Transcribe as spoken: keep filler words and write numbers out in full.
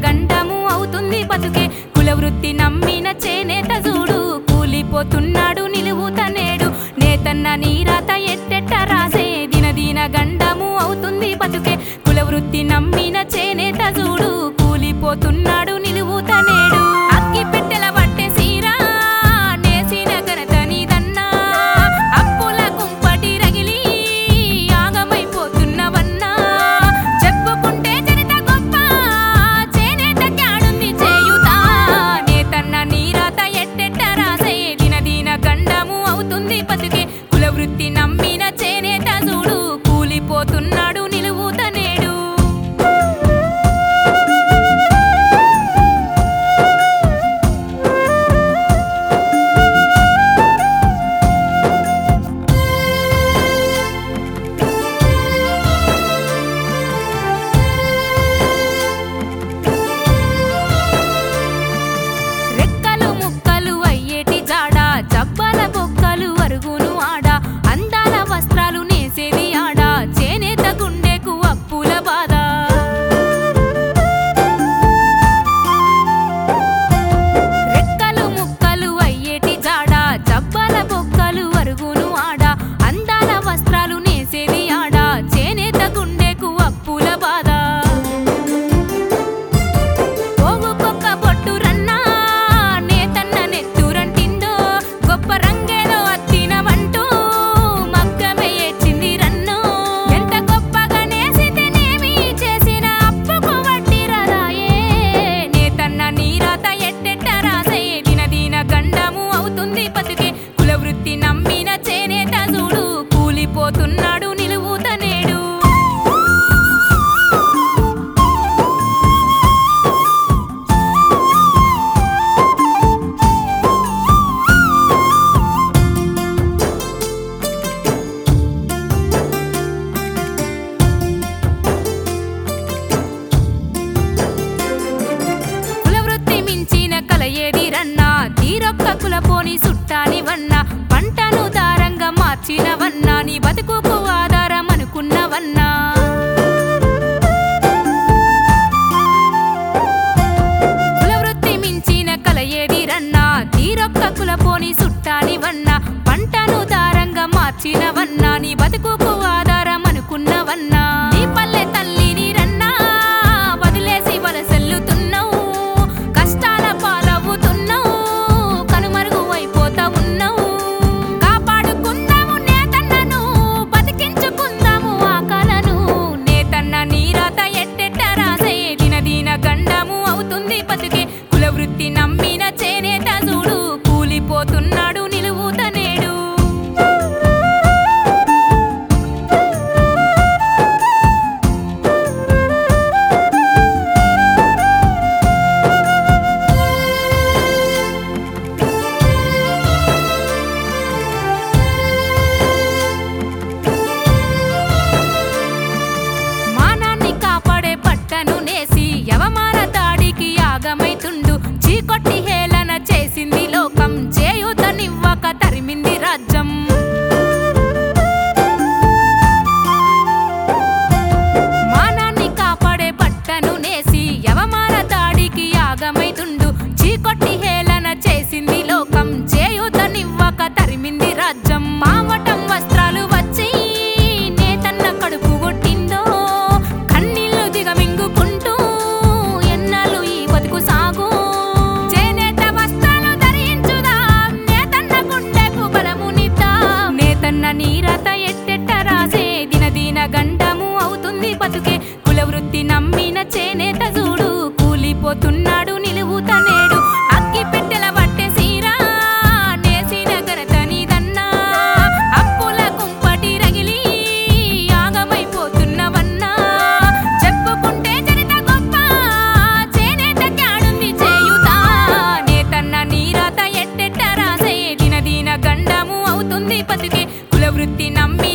గండము అవుతుంది బతుకే కులవృత్తి నమ్మిన చేనేత చూడు కూలిపోతున్నాడు నిలువుతనేడు నేతన్న నీరాత ఎట్టెట్ట రాసే దినదిన గండము అవుతుంది బతుకే కులవృత్తి నమ్మిన చేనేత చూడు కూలిపోతున్నాడు నిలువుతనేడు అగ్గి పెట్టెల పట్టే సీరా నేసిన ఘనత నీదన్నా అప్పుల కుంపటి రగిలి ఆగమైపోతున్నవన్నా చెప్పుకుంటే చరిత గొప్ప చేనేత క్యాడుంది చేయుతా నేతన్న నీరాత ఎట్టెట్ట రాసే దినదిన గండము అవుతుంది బతుకే కులవృత్తి నమ్మిన చేనేత చూడు కూలిపోతున్నాడు నిలువుతనేడు రెక్కలు ముక్కలు అయ్యేటి జాడ జబ్బల బొక్కలు అరుగును ఆడ అందాల వస్త్రాలు నేసేది ఆడ చేనేత గుండెకు అప్పుల బాధ రెక్కలు ముక్కలు అయ్యేటి జాడ జబ్బల బొక్కలు అరుగును ఆడ అందాల వస్త్రాలు నేసేది ఆడ చేనేత గుండెకు అప్పుల బాధ పోగుకొక్క బొట్టు రన్నా నేతన్న నెత్తురంటిందో గొప్ప రంగేలో అత్తినవంటూ మగ్గమే ఏడ్చింది రన్నో ఎంత గొప్పగా నేసితేనేమి చేసిన అప్పుకు వడ్డీ రాదాయే నేతన్న నీరాత ఎట్టెట్ట రాసే దినదిన గండము అవుతుంది బతుకే కులవృత్తి నమ్మిన చేనేత చూడు కూలిపోతున్నాడు నిలువుతనేడు కులవృత్తి మించిన కల ఏది రన్నా తీరొక్క కులపోని సుట్టానివన్నా పంటను దారంగా మార్చినవన్నా నీ బతుకుకు ఆధారం అనుకున్నవన్నా కులవృత్తి మించిన కల ఏది రన్నా తీరొక్క కులపోని సుట్టానివన్నా పంటను దారంగా మార్చినవన్నా నీ బతుకుకు ఆధారం అనుకున్నవన్నా నీ పల్లె తల్లిని రన్నా వదిలేసి వలసెల్లుతున్నావు కష్టాల పాలవుతున్నావు కనుమరుగు అయిపోతా ఉన్నావు కాపాడుకుందాము నేతన్నను బతికించుకుందాము ఆ కలను నేతన్న నీరాత ఎట్టెట్ట రాసే దినదిన గండము అవుతుంది బతుకే కులవృత్తి నమ్మిన చేనేత చూడు కూలిపోతున్నాడు నిలువుతనేడు మానాన్ని కాపాడే పట్టను నేసి యవమాన దాడికి యాగమైతుండు చీకొట్టి హేళన చేసింది లోకం చేయుతనివ్వక తరిమింది రాజ్యం మానాన్ని కాపాడే పట్టను నేసి యవమాన దాడికి యాగమైతుండు చీకొట్టి హేళన చేసింది లోకం చేయుతనివ్వక తరిమింది రాజ్యం మావటం వస్త్రాలు వచ్చి నేతన్న కడుపు కొట్టిందో కన్నీళ్లు దిగమింగుకుంటూ ఎన్నాళ్ళు ఈ బతుకు సాగు చేనేత వస్త్రాలు ధరించుదా నేతన్న గుండెకు బలమునిద్దా నేతన్న నీరాత ఎట్టెట్ట రాసే దినదిన గండము అవుతుంది బతుకే కులవృత్తి నమ్మిన చేనేత చూడు కూలిపోతున్నాడు నిలువుతనేడు అగ్గి పెట్టెల పట్టే సీరా నేసిన ఘనత నీదన్నా అప్పుల కుంపటి రగిలి ఆగమైపోతున్నవన్నా చెప్పుకుంటే చరిత గొప్ప చేనేత క్యాడుంది చేయుతా నేతన్న నీరాత ఎట్టెట్ట రాసే దినదిన గండము అవుతుంది బతుకే కులవృత్తి నమ్మి